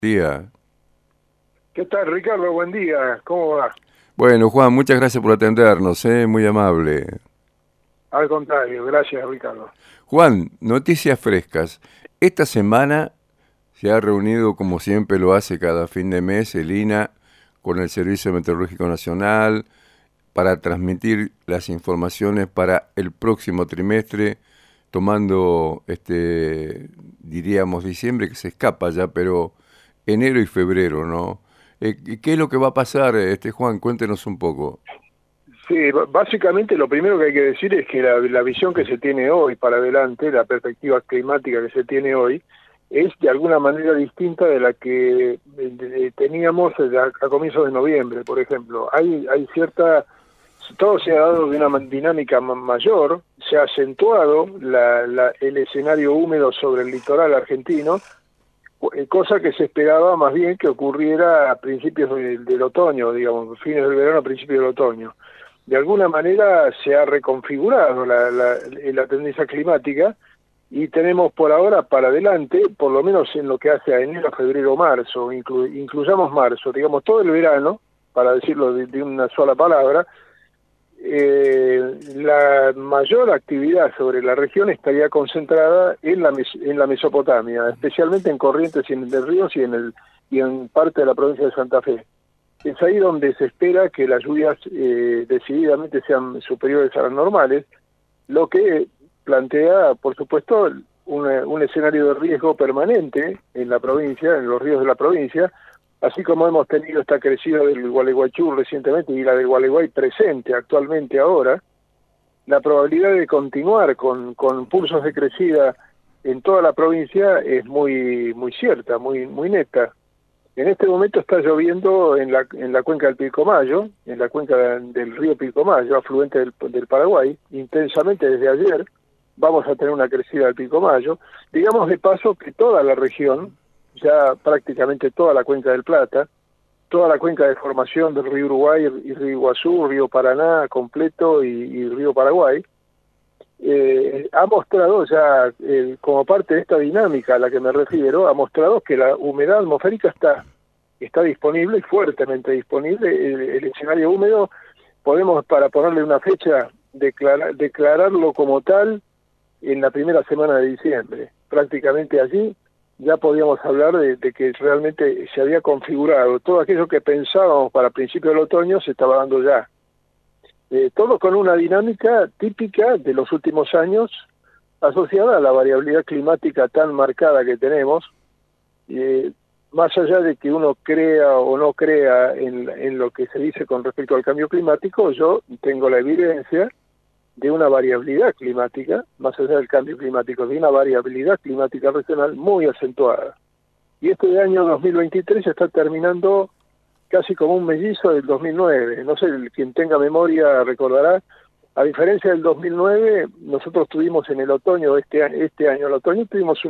Día. ¿Qué tal, Ricardo? Buen día. ¿Cómo va? Bueno, Juan, muchas gracias por atendernos, muy amable. Al contrario, gracias, Ricardo. Juan, noticias frescas. Esta semana se ha reunido, como siempre lo hace cada fin de mes, el INA con el Servicio Meteorológico Nacional para transmitir las informaciones para el próximo trimestre, tomando, diríamos, diciembre, que se escapa ya, pero enero y febrero, ¿no? ¿Qué es lo que va a pasar, Juan? Cuéntenos un poco. Sí, básicamente lo primero que hay que decir es que la visión que se tiene hoy para adelante, la perspectiva climática que se tiene hoy, es de alguna manera distinta de la que teníamos a comienzos de noviembre, por ejemplo. Hay cierta... Todo se ha dado de una dinámica mayor, se ha acentuado el escenario húmedo sobre el litoral argentino, cosa que se esperaba más bien que ocurriera a principios del otoño, digamos, fines del verano, principios del otoño. De alguna manera se ha reconfigurado la tendencia climática y tenemos por ahora para adelante, por lo menos en lo que hace a enero, febrero, marzo, incluyamos marzo, digamos todo el verano, para decirlo de una sola palabra, la mayor actividad sobre la región estaría concentrada en la Mesopotamia, especialmente en Corrientes y en Entre Ríos y en parte de la provincia de Santa Fe. Es ahí donde se espera que las lluvias decididamente sean superiores a las normales, lo que plantea, por supuesto, un escenario de riesgo permanente en la provincia, en los ríos de la provincia, así como hemos tenido esta crecida del Gualeguaychú recientemente y la del Gualeguay presente actualmente ahora, la probabilidad de continuar con pulsos de crecida en toda la provincia es muy cierta, muy neta. En este momento está lloviendo en la cuenca del Pilcomayo, en la cuenca del río Pilcomayo, afluente del Paraguay, intensamente desde ayer. Vamos a tener una crecida del Pilcomayo. Digamos de paso que toda la región, ya prácticamente toda la cuenca del Plata, toda la cuenca de formación del río Uruguay y río Iguazú, río Paraná completo y río Paraguay, ha mostrado ya, como parte de esta dinámica a la que me refiero, ha mostrado que la humedad atmosférica está disponible y fuertemente disponible. El escenario húmedo, podemos, para ponerle una fecha, declararlo como tal en la primera semana de diciembre. Prácticamente allí ya podíamos hablar de que realmente se había configurado. Todo aquello que pensábamos para principios del otoño se estaba dando ya. Todo con una dinámica típica de los últimos años, asociada a la variabilidad climática tan marcada que tenemos, más allá de que uno crea o no crea en lo que se dice con respecto al cambio climático, yo tengo la evidencia de una variabilidad climática, más allá del cambio climático, de una variabilidad climática regional muy acentuada. Y este año 2023 está terminando casi como un mellizo del 2009. No sé, quien tenga memoria recordará, a diferencia del 2009, nosotros tuvimos en el otoño, este año, el otoño, tuvimos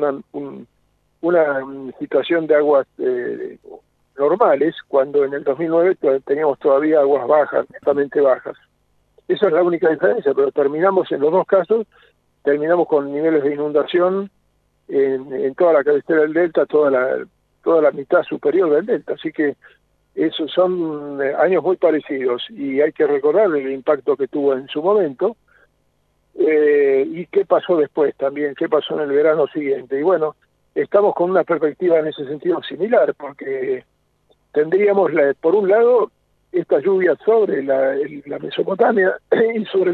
una situación de aguas normales, cuando en el 2009 teníamos todavía aguas bajas, netamente bajas. Esa es la única diferencia, pero terminamos en los dos casos, terminamos con niveles de inundación en toda la cabecera del delta, toda la mitad superior del delta, así que esos son años muy parecidos y hay que recordar el impacto que tuvo en su momento y qué pasó después también, qué pasó en el verano siguiente. Y bueno, estamos con una perspectiva en ese sentido similar, porque tendríamos, por un lado, estas lluvias sobre la Mesopotamia y sobre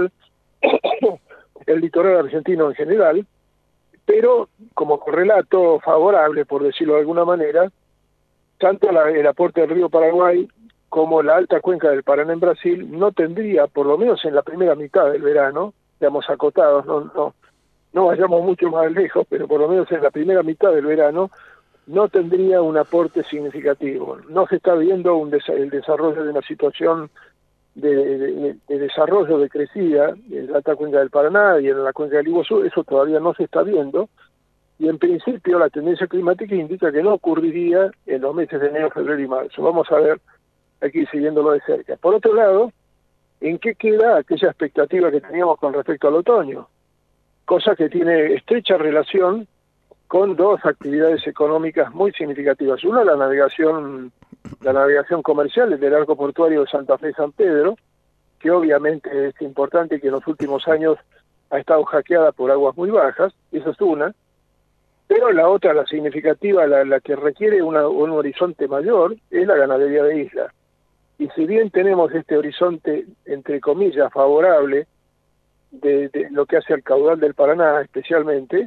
el litoral argentino en general, pero como correlato favorable, por decirlo de alguna manera, tanto el aporte del río Paraguay como la alta cuenca del Paraná en Brasil no tendría, por lo menos en la primera mitad del verano, seamos acotados, no vayamos mucho más lejos, pero por lo menos en la primera mitad del verano, no tendría un aporte significativo. No se está viendo el desarrollo de una situación de desarrollo de crecida en la alta cuenca del Paraná y en la cuenca del Iguazú, eso todavía no se está viendo, y en principio la tendencia climática indica que no ocurriría en los meses de enero, febrero y marzo. Vamos a ver, hay que ir siguiéndolo de cerca. Por otro lado, ¿en qué queda aquella expectativa que teníamos con respecto al otoño? Cosa que tiene estrecha relación con dos actividades económicas muy significativas. Una, la navegación comercial del arco portuario de Santa Fe y San Pedro, que obviamente es importante y que en los últimos años ha estado hackeada por aguas muy bajas, esa es una. Pero la otra, la significativa, la que requiere un horizonte mayor, es la ganadería de isla. Y si bien tenemos este horizonte, entre comillas, favorable, de lo que hace al caudal del Paraná especialmente,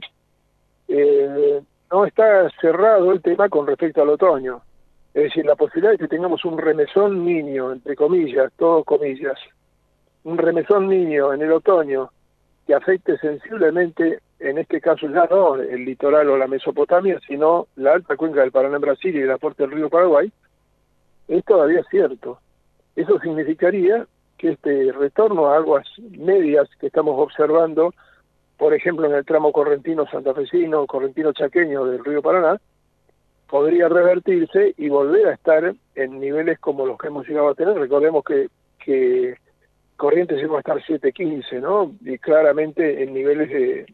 no está cerrado el tema con respecto al otoño. Es decir, la posibilidad de que tengamos un remesón niño, entre comillas, todo comillas, un remesón niño en el otoño que afecte sensiblemente, en este caso ya no el litoral o la Mesopotamia, sino la alta cuenca del Paraná en Brasil y el aporte del río Paraguay, es todavía cierto. Eso significaría que este retorno a aguas medias que estamos observando, por ejemplo en el tramo correntino santafesino, correntino chaqueño del río Paraná, podría revertirse y volver a estar en niveles como los que hemos llegado a tener. Recordemos que Corrientes llegó a estar 7.15, ¿no? Y claramente en niveles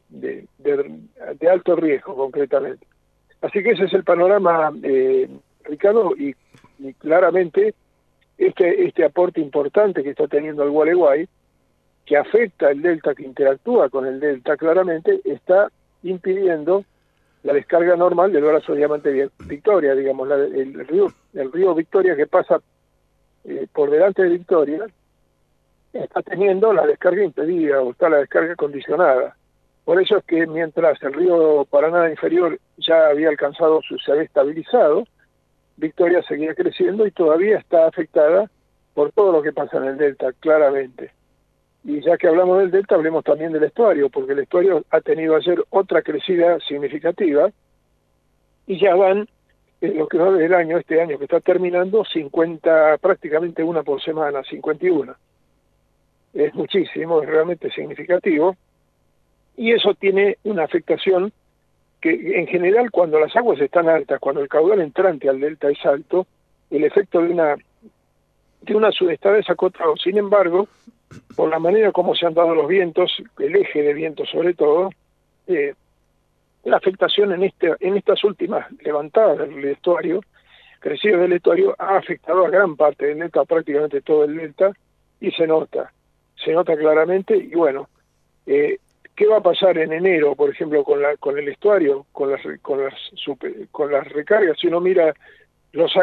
de alto riesgo, concretamente. Así que ese es el panorama, Ricardo, y claramente este aporte importante que está teniendo el Gualeguay, que afecta el delta, que interactúa con el delta claramente, está impidiendo la descarga normal del brazo Diamante Victoria, digamos, el río Victoria que pasa por delante de Victoria, está teniendo la descarga impedida o está la descarga condicionada. Por eso es que mientras el río Paraná inferior ya había alcanzado, se había estabilizado, Victoria seguía creciendo y todavía está afectada por todo lo que pasa en el delta, claramente. Y ya que hablamos del delta, hablemos también del estuario, porque el estuario ha tenido ayer otra crecida significativa y ya van, en lo que va del año, este año que está terminando, 50, prácticamente una por semana, 51. Es muchísimo, es realmente significativo, y eso tiene una afectación que en general cuando las aguas están altas, cuando el caudal entrante al delta es alto, el efecto de una sudestada es acotado. Sin embargo, por la manera como se han dado los vientos, el eje de vientos sobre todo, la afectación en estas últimas levantadas del estuario, crecido del estuario, ha afectado a gran parte del delta, prácticamente todo el delta, y se nota claramente. Y bueno, ¿qué va a pasar en enero, por ejemplo, con el estuario, con las recargas? Si uno mira los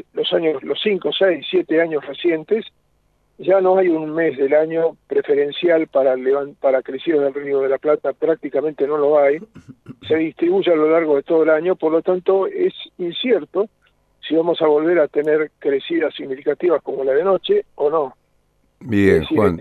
5, 6, 7 años recientes, ya no hay un mes del año preferencial para crecidos del Río de la Plata, prácticamente no lo hay, se distribuye a lo largo de todo el año, por lo tanto es incierto si vamos a volver a tener crecidas significativas como la de noche o no. Bien, es decir, Juan.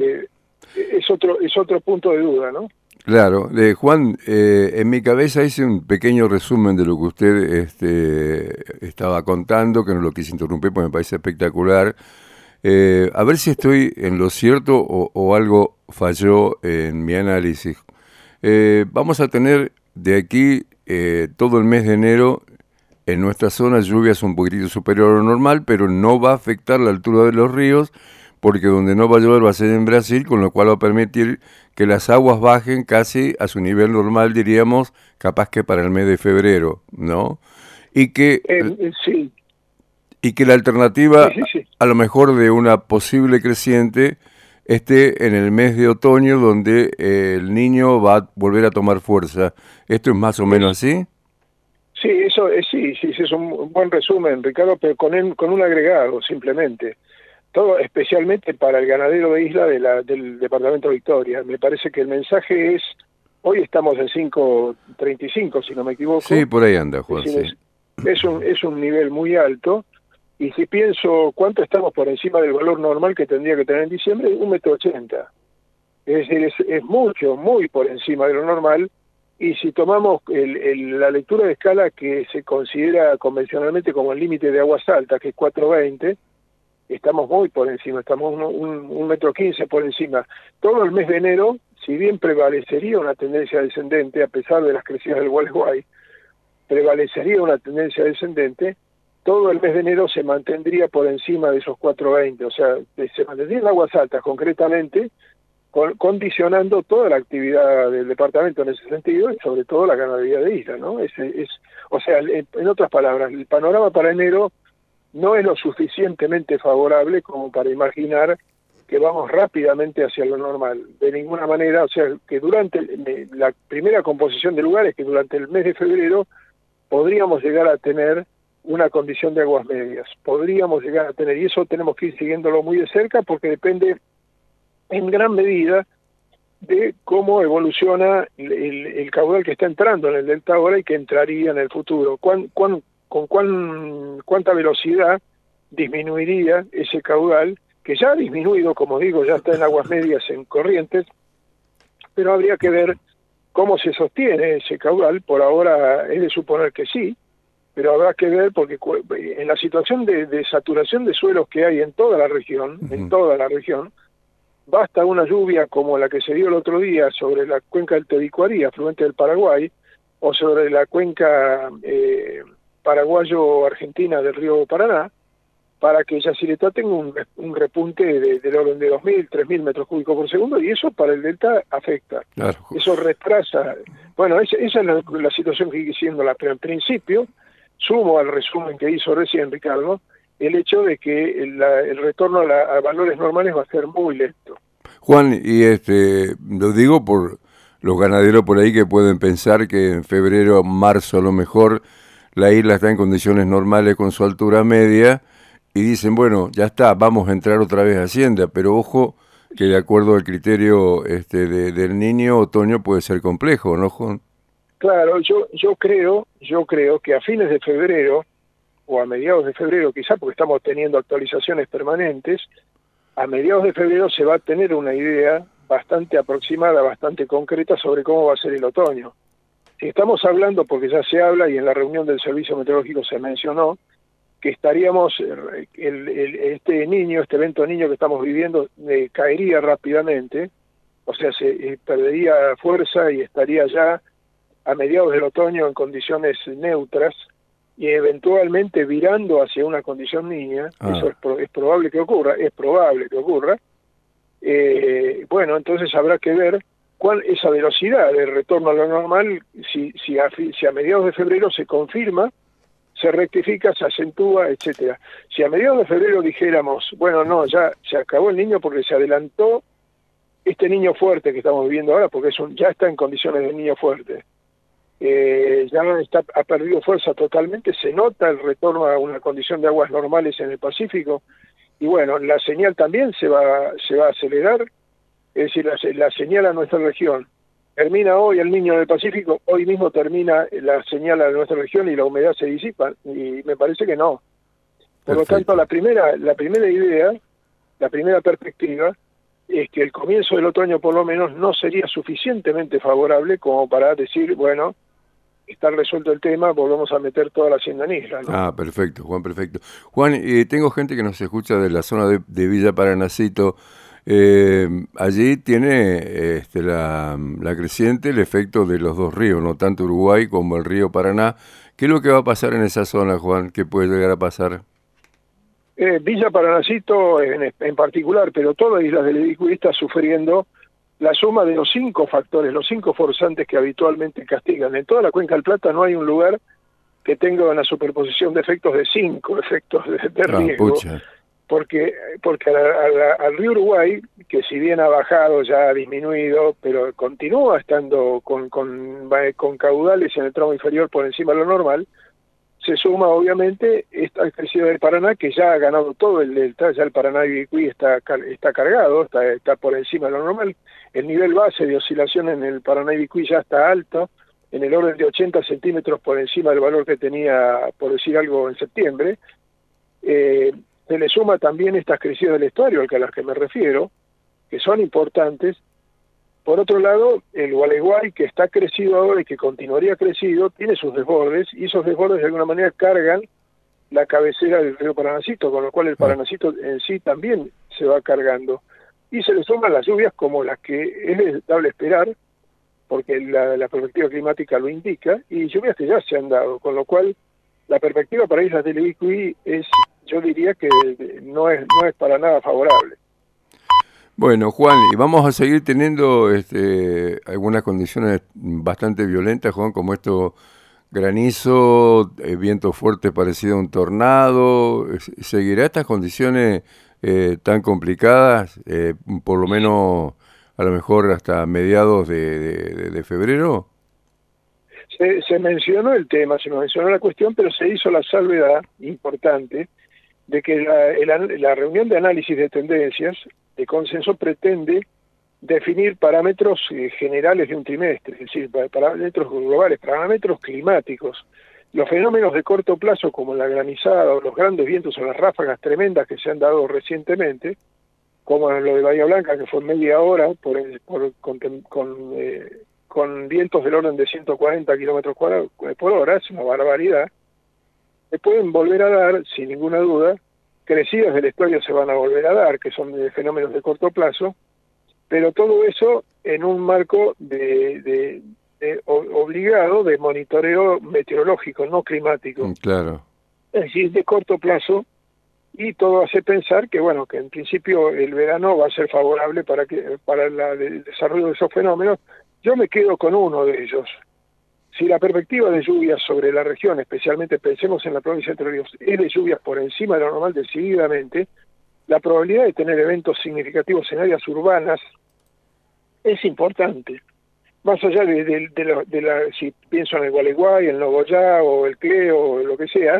Es otro punto de duda, ¿no? Claro, Juan, en mi cabeza hice un pequeño resumen de lo que usted estaba contando, que no lo quise interrumpir porque me parece espectacular. A ver si estoy en lo cierto o algo falló en mi análisis. Vamos a tener de aquí todo el mes de enero en nuestra zona lluvias un poquitito superior a lo normal, pero no va a afectar la altura de los ríos, porque donde no va a llover va a ser en Brasil, con lo cual va a permitir que las aguas bajen casi a su nivel normal, diríamos, capaz que para el mes de febrero, ¿no? Y que sí. Y que la alternativa, sí. a lo mejor de una posible creciente, esté en el mes de otoño, donde el niño va a volver a tomar fuerza. ¿Esto es más o menos así? Sí, eso sí, es un buen resumen, Ricardo, pero con un agregado, simplemente. Todo especialmente para el ganadero de isla del departamento de Victoria. Me parece que el mensaje es, hoy estamos en 5.35, si no me equivoco. Sí, por ahí anda, Juan. Es decir, es un nivel muy alto, y si pienso cuánto estamos por encima del valor normal que tendría que tener en diciembre, 1,80 m. Es decir, es mucho, muy por encima de lo normal, y si tomamos la lectura de escala que se considera convencionalmente como el límite de aguas altas, que es 420, estamos muy por encima, estamos 1,15 m por encima. Todo el mes de enero, si bien prevalecería una tendencia descendente, a pesar de las crecidas del Gualeguay, prevalecería una tendencia descendente, todo el mes de enero se mantendría por encima de esos 420, o sea, se mantendría en aguas altas concretamente, condicionando toda la actividad del departamento en ese sentido, y sobre todo la ganadería de isla, ¿no? O sea, en otras palabras, el panorama para enero no es lo suficientemente favorable como para imaginar que vamos rápidamente hacia lo normal. De ninguna manera, o sea, que durante la primera composición de lugares, que durante el mes de febrero podríamos llegar a tener una condición de aguas medias. Podríamos llegar a tener, y eso tenemos que ir siguiéndolo muy de cerca porque depende en gran medida de cómo evoluciona el caudal que está entrando en el delta ahora y que entraría en el futuro. ¿Cuánta velocidad disminuiría ese caudal, que ya ha disminuido, como digo, ya está en aguas medias en Corrientes, pero habría que ver cómo se sostiene ese caudal. Por ahora es de suponer que sí, pero habrá que ver porque en la situación de saturación de suelos que hay en toda la región, basta una lluvia como la que se dio el otro día sobre la cuenca del Tebicuarí, afluente del Paraguay, o sobre la cuenca paraguayo-argentina del río Paraná, para que Yacyretá tenga un repunte del orden de 2.000, 3.000 metros cúbicos por segundo, y eso para el delta afecta. Claro. Eso retrasa. Bueno, esa es la situación que sigue siendo pero en principio, sumo al resumen que hizo recién Ricardo, el hecho de que el retorno a valores normales va a ser muy lento. Juan, y lo digo por los ganaderos por ahí que pueden pensar que en febrero, marzo a lo mejor la isla está en condiciones normales con su altura media y dicen, bueno, ya está, vamos a entrar otra vez a Hacienda, pero ojo que de acuerdo al criterio del Niño, otoño puede ser complejo, ¿no, Juan? Claro, yo creo que a fines de febrero o a mediados de febrero quizá, porque estamos teniendo actualizaciones permanentes, a mediados de febrero se va a tener una idea bastante aproximada, bastante concreta sobre cómo va a ser el otoño. Si estamos hablando, porque ya se habla y en la reunión del Servicio Meteorológico se mencionó, que estaríamos, este evento niño que estamos viviendo caería rápidamente, o sea, se perdería fuerza y estaría ya a mediados del otoño en condiciones neutras, y eventualmente virando hacia una condición niña. Eso es probable que ocurra, bueno, entonces habrá que ver cuál esa velocidad de retorno a lo normal, si a mediados de febrero se confirma, se rectifica, se acentúa, etcétera. Si a mediados de febrero dijéramos, bueno, no, ya se acabó el niño porque se adelantó este niño fuerte que estamos viviendo ahora, porque ya está en condiciones de niño fuerte, ha perdido fuerza totalmente, se nota el retorno a una condición de aguas normales en el Pacífico, y bueno, la señal también se va a acelerar, es decir, la señal a nuestra región termina hoy el niño del Pacífico, hoy mismo termina la señal a nuestra región y la humedad se disipa, y me parece que no. Por lo tanto, la primera idea, la primera perspectiva, es que el comienzo del otoño por lo menos no sería suficientemente favorable como para decir, bueno, está resuelto el tema, volvemos a meter toda la hacienda en isla, ¿no? Perfecto, Juan, perfecto. Juan, tengo gente que nos escucha de la zona de Villa Paranacito. Allí tiene la creciente el efecto de los dos ríos, no tanto Uruguay como el río Paraná. ¿Qué es lo que va a pasar en esa zona, Juan? ¿Qué puede llegar a pasar? Villa Paranacito en particular, pero todas las islas del Edicuí está sufriendo la suma de los 5 factores, los 5 forzantes que habitualmente castigan. En toda la Cuenca del Plata no hay un lugar que tenga una superposición de efectos de 5 efectos de riesgo. Porque al río Uruguay, que si bien ha bajado, ya ha disminuido, pero continúa estando con caudales en el tramo inferior por encima de lo normal, se suma obviamente esta crecida del Paraná, que ya ha ganado todo el delta, ya el Paraná y Ibicuí está cargado, está por encima de lo normal. El nivel base de oscilación en el Paraná y Ibicuí ya está alto, en el orden de 80 centímetros por encima del valor que tenía, por decir algo, en septiembre. Se le suma también estas crecidas del estuario, a las que me refiero, que son importantes. Por otro lado, el Gualeguay, que está crecido ahora y que continuaría crecido, tiene sus desbordes, y esos desbordes de alguna manera cargan la cabecera del río Paranacito, con lo cual el Paranacito en sí también se va cargando. Y se le suman las lluvias como las que es necesario esperar, porque la perspectiva climática lo indica, y lluvias que ya se han dado, con lo cual la perspectiva para Islas del Ibicuí yo diría que no es para nada favorable. Bueno, Juan, y vamos a seguir teniendo algunas condiciones bastante violentas, Juan, como esto, granizo, viento fuerte parecido a un tornado. ¿Seguirá estas condiciones tan complicadas, por lo menos a lo mejor hasta mediados de febrero? Se mencionó el tema, se mencionó la cuestión, pero se hizo la salvedad importante de que la reunión de análisis de tendencias de consenso pretende definir parámetros generales de un trimestre, es decir, parámetros globales, parámetros climáticos. Los fenómenos de corto plazo como la granizada o los grandes vientos o las ráfagas tremendas que se han dado recientemente, como lo de Bahía Blanca, que fue media hora con vientos del orden de 140 kilómetros por hora, es una barbaridad, se pueden volver a dar, sin ninguna duda. Crecidas del estuario se van a volver a dar, que son fenómenos de corto plazo, pero todo eso en un marco obligado de monitoreo meteorológico, no climático. Claro. Es decir, de corto plazo, y todo hace pensar que, bueno, que en principio el verano va a ser favorable para el desarrollo de esos fenómenos. Yo me quedo con uno de ellos. Si la perspectiva de lluvias sobre la región, especialmente pensemos en la provincia de Entre Ríos, es de lluvias por encima de lo normal decididamente, la probabilidad de tener eventos significativos en áreas urbanas es importante. Más allá si pienso en el Gualeguay, el Nogoyá o el Cleo o lo que sea,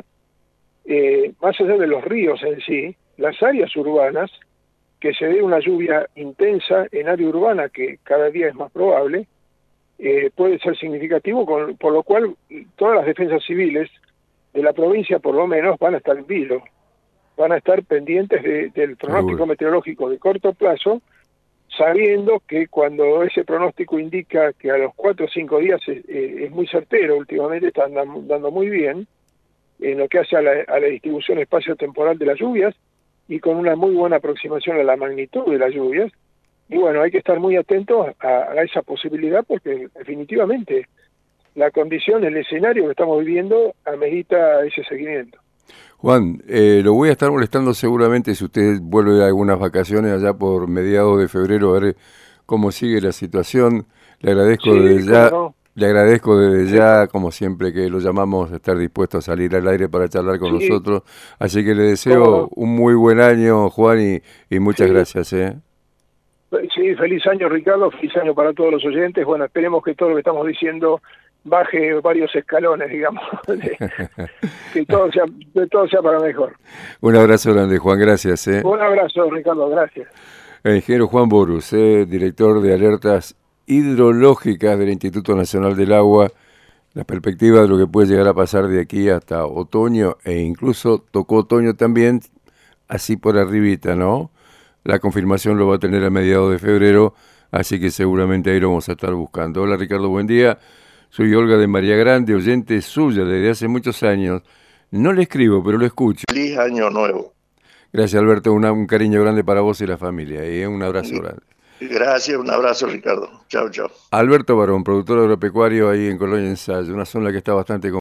más allá de los ríos en sí, las áreas urbanas, que se dé una lluvia intensa en área urbana, que cada día es más probable, puede ser significativo, por lo cual todas las defensas civiles de la provincia, por lo menos, van a estar en vilo, van a estar pendientes del pronóstico meteorológico de corto plazo, sabiendo que cuando ese pronóstico indica que a los 4 o 5 días es muy certero, últimamente están dando muy bien, en lo que hace a la distribución espacio-temporal de las lluvias, y con una muy buena aproximación a la magnitud de las lluvias. Y bueno, hay que estar muy atentos a esa posibilidad, porque definitivamente la condición, el escenario que estamos viviendo amerita ese seguimiento. Juan, lo voy a estar molestando seguramente si usted vuelve de algunas vacaciones allá por mediados de febrero, a ver cómo sigue la situación. Le agradezco desde ya. No. Le agradezco desde ya, como siempre que lo llamamos, estar dispuesto a salir al aire para charlar con nosotros. Así que le deseo un muy buen año, Juan, y muchas gracias. Sí, feliz año, Ricardo, feliz año para todos los oyentes. Bueno, esperemos que todo lo que estamos diciendo baje varios escalones, digamos, que todo sea para mejor. Un abrazo grande, Juan, gracias. Un abrazo, Ricardo, gracias. El ingeniero Juan Borus, director de alertas hidrológicas del Instituto Nacional del Agua, la perspectiva de lo que puede llegar a pasar de aquí hasta otoño, e incluso tocó otoño también, así por arribita, ¿no? La confirmación lo va a tener a mediados de febrero, así que seguramente ahí lo vamos a estar buscando. Hola Ricardo, buen día. Soy Olga de María Grande, oyente suya desde hace muchos años. No le escribo, pero lo escucho. Feliz año nuevo. Gracias, Alberto. Un cariño grande para vos y la familia. Un abrazo grande. Gracias, un abrazo, Ricardo. Chao, chao. Alberto Barón, productor agropecuario ahí en Colonia Ensayo, una zona que está bastante